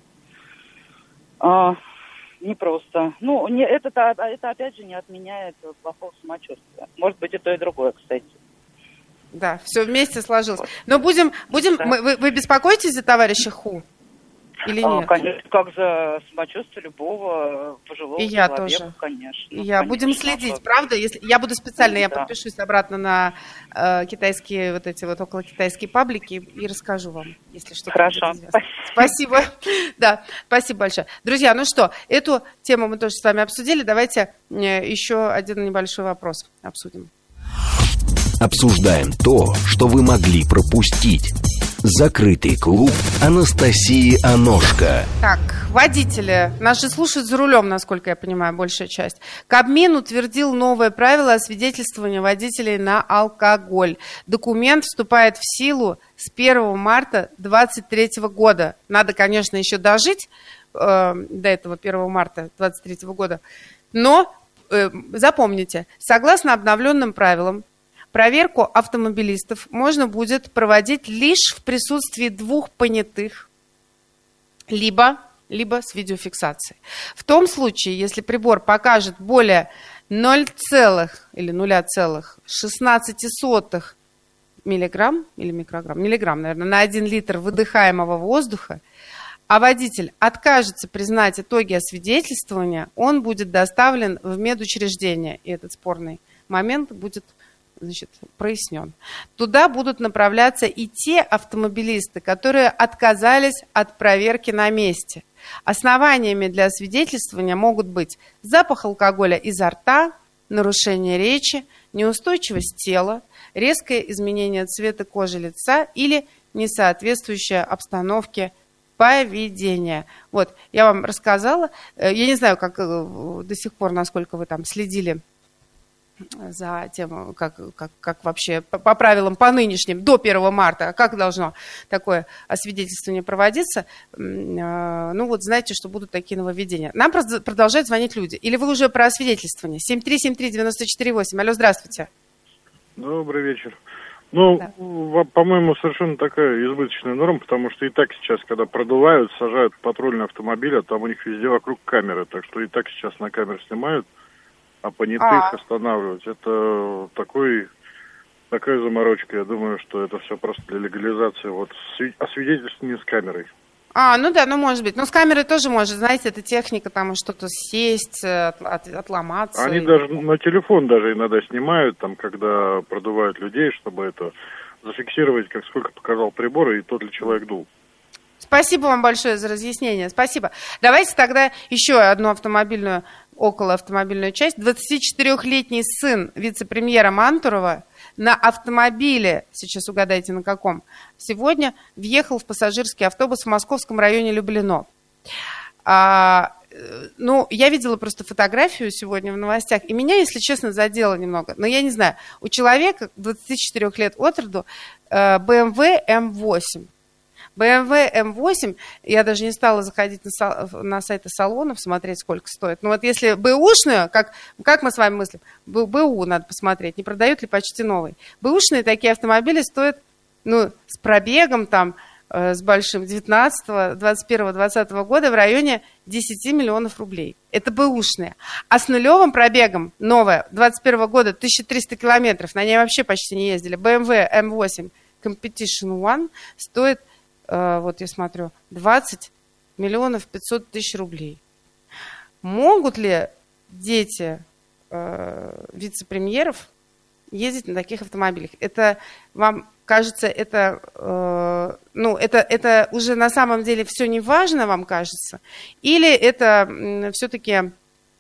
э, не просто. Ну, не, это, это опять же не отменяет плохого самочувствия. Может быть и то, и другое, кстати. Да, все вместе сложилось. Но будем, будем. Да. Мы, вы, вы беспокоитесь за товарища Ху? Или нет? А, конечно, как за самочувствие любого пожилого и я человека, тоже. Конечно. И я. Конечно, Будем следить, как... правда? Если я буду специально, да. я подпишусь обратно на э, китайские вот эти вот около китайские паблики и расскажу вам, если что-то. Хорошо. Спасибо. Да, спасибо большое. Друзья, ну что, эту тему мы тоже с вами обсудили. Давайте еще один небольшой вопрос обсудим. Обсуждаем то, что вы могли пропустить. Закрытый клуб Анастасии Аношко. Так, водители. Нас же слушают за рулем, насколько я понимаю, большая часть. Кабмин утвердил новое правило освидетельствования водителей на алкоголь. Документ вступает в силу с первого марта две тысячи двадцать третьего года. Надо, конечно, еще дожить э, до этого первого марта две тысячи двадцать третьего года. Но э, запомните, согласно обновленным правилам, проверку автомобилистов можно будет проводить лишь в присутствии двух понятых, либо, либо с видеофиксацией. В том случае, если прибор покажет более ноль целых или ноль целых шестнадцать сотых миллиграмм или микрограмм, миллиграмм, наверное, на один литр выдыхаемого воздуха, а водитель откажется признать итоги освидетельствования, он будет доставлен в медучреждение, и этот спорный момент будет значит, прояснен. Туда будут направляться и те автомобилисты, которые отказались от проверки на месте. Основаниями для освидетельствования могут быть запах алкоголя изо рта, нарушение речи, неустойчивость тела, резкое изменение цвета кожи лица или несоответствующая обстановке поведения. Вот, я вам рассказала. Я не знаю, как до сих пор, насколько вы там следили за тем, как, как, как вообще по, по правилам, по нынешним, до первого марта, как должно такое освидетельствование проводиться. Ну вот знаете, что будут такие нововведения. Нам продолжают звонить люди. Или вы уже про освидетельствование? семь три семь три девять четыре восемь. Алло, здравствуйте. Добрый вечер. Ну, да. по-моему, совершенно такая избыточная норма, потому что и так сейчас, когда продувают, сажают в патрульный автомобиль, а там у них везде вокруг камеры, так что и так сейчас на камеры снимают, а понятых а. останавливать, это такой, такая заморочка. Я думаю, что это все просто для легализации. Вот освидетельствование с камерой. А, ну да, ну может быть. Ну с камерой тоже может, знаете, это техника, там что-то сесть, от, от, отломаться. Они и... даже на телефон даже иногда снимают, там, когда продувают людей, чтобы это зафиксировать, как сколько показал прибор и тот ли человек дул. Спасибо вам большое за разъяснение. Спасибо. Давайте тогда еще одну автомобильную, около автомобильную часть. двадцатичетырёхлетний сын вице-премьера Мантурова на автомобиле, сейчас угадайте на каком, сегодня въехал в пассажирский автобус в московском районе Люблино. А, ну, я видела просто фотографию сегодня в новостях, и меня, если честно, задело немного. Но я не знаю, у человека двадцати четырёх лет от роду бэ эм вэ эм восемь. бэ эм вэ эм восемь, я даже не стала заходить на, на сайты салонов, смотреть, сколько стоит. Но вот если бэушную, как, как мы с вами мыслим, БУ надо посмотреть, не продают ли почти новый. Бэушные такие автомобили стоят, ну, с пробегом там, э, с большим девятнадцатого, двадцать первого, двадцатого года в районе десять миллионов рублей. Это бэушные. А с нулевым пробегом, новая, двадцать первого года, тысяча триста километров, на ней вообще почти не ездили, бэ эм вэ эм восемь Competition One стоит, вот я смотрю, двадцать миллионов пятьсот тысяч рублей. Могут ли дети э, вице-премьеров ездить на таких автомобилях? Это вам кажется, это, э, ну, это, это уже на самом деле все не важно, вам кажется? Или это э, все-таки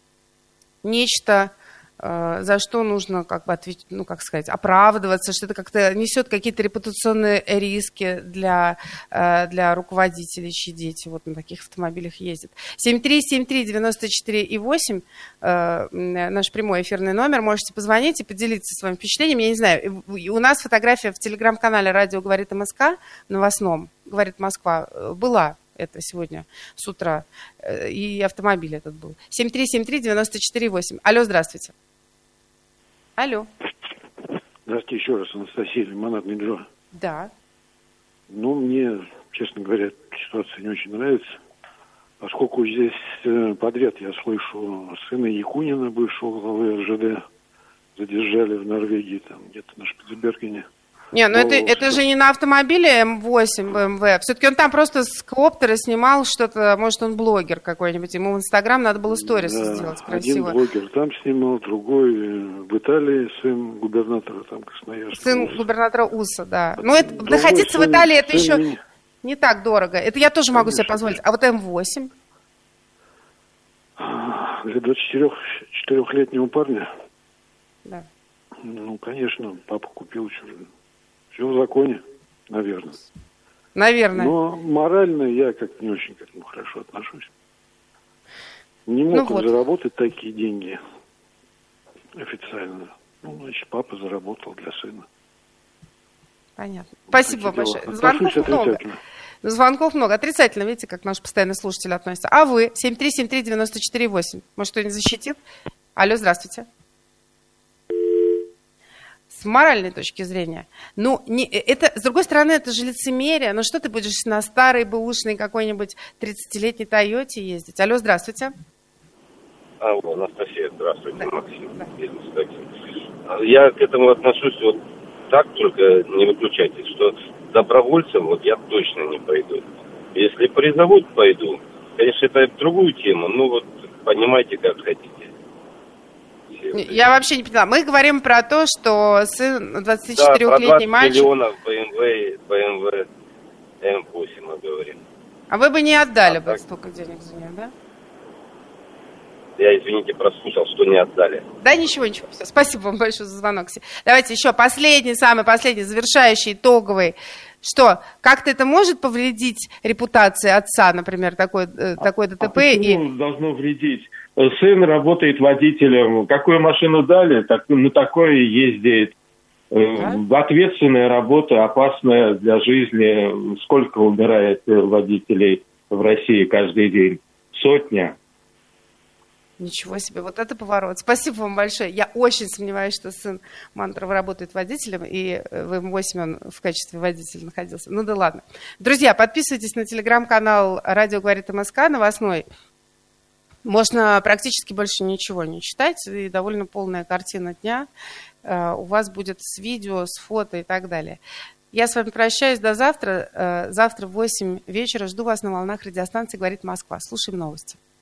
нечто, за что нужно, как бы ответить, ну, как сказать, оправдываться, что это как-то несет какие-то репутационные риски для, для руководителей, чьи дети вот на таких автомобилях ездят. семь три семь три девяносто четыре и восемь, наш прямой эфирный номер, можете позвонить и поделиться своим впечатлением. Я не знаю, у нас фотография в телеграм-канале «Радио говорит МСК» новостном, «Говорит Москва», была. Это сегодня с утра. И автомобиль этот был. семь три семь три девяносто четыре восемь. Алло, здравствуйте. Алло. Здравствуйте еще раз, Анастасия, Лимонадный Джо. Да. Ну, мне, честно говоря, ситуация не очень нравится. Поскольку здесь подряд я слышу сына Якунина, бывшего главы эр жэ дэ, задержали в Норвегии, там где-то на Шпицбергене. Не, ну это, это же не на автомобиле эм восемь бэ эм вэ. Все-таки он там просто с коптера снимал что-то, может, он блогер какой-нибудь. Ему в Инстаграм надо было сторис да, сделать красиво. Один блогер там снимал, другой в Италии, сын губернатора там Красноярска. Сын Уса. губернатора Уса, да. Ну, это, находиться сын, в Италии, это еще меня... не так дорого. Это я тоже могу Конечно. себе позволить. А вот эм восемь? Для двадцатичетырёхлетнего парня? Да. Ну, конечно, папа купил чужую. Все в законе, наверное. Наверное. Но морально я как-то не очень к этому хорошо отношусь. Не мог ну он вот. заработать такие деньги официально. Ну, значит, папа заработал для сына. Понятно. Спасибо вам большое. Звонков много. Звонков много. Отрицательно, видите, как наш постоянный слушатель относится. А вы? семь три семь три девяносто четыре восемь. Может, кто-нибудь защитит? Алло, здравствуйте. С моральной точки зрения. Ну, не, это, с другой стороны, это же лицемерие. Ну, что ты будешь на старой бэушной какой-нибудь тридцатилетней Тойоте ездить? Алло, здравствуйте. Алло, Анастасия, здравствуйте. Да. Максим. Да. Я к этому отношусь вот так, только не выключайте, что добровольцем вот я точно не пойду. Если призовут, пойду. Конечно, это другую тему, ну вот понимаете, как хотите. Я вообще не поняла. Мы говорим про то, что сын двадцатичетырёхлетний да, мальчик... Да, про двадцать миллионов бэ эм вэ, бэ эм вэ эм восемь мы говорим. А вы бы не отдали а бы так... столько денег за нее, да? Я, извините, прослушал, что не отдали. Да, ничего, ничего. Все. Спасибо вам большое за звонок. Давайте еще последний, самый последний, завершающий, итоговый. Что, как-то это может повредить репутации отца, например, такой, такой ДТП? А почему и... должно вредить? Сын работает водителем. Какую машину дали, так, на такое ездит. Да? Ответственная работа, опасная для жизни. Сколько умирает водителей в России каждый день? Сотня. Ничего себе, вот это поворот. Спасибо вам большое. Я очень сомневаюсь, что сын Мантрова работает водителем, и в эм восемь он в качестве водителя находился. Ну да ладно. Друзья, подписывайтесь на телеграм-канал «Радио говорит МСК» новостной. Можно практически больше ничего не читать, и довольно полная картина дня у вас будет с видео, с фото и так далее. Я с вами прощаюсь до завтра. Завтра в восемь вечера жду вас на волнах радиостанции «Говорит Москва». Слушаем новости.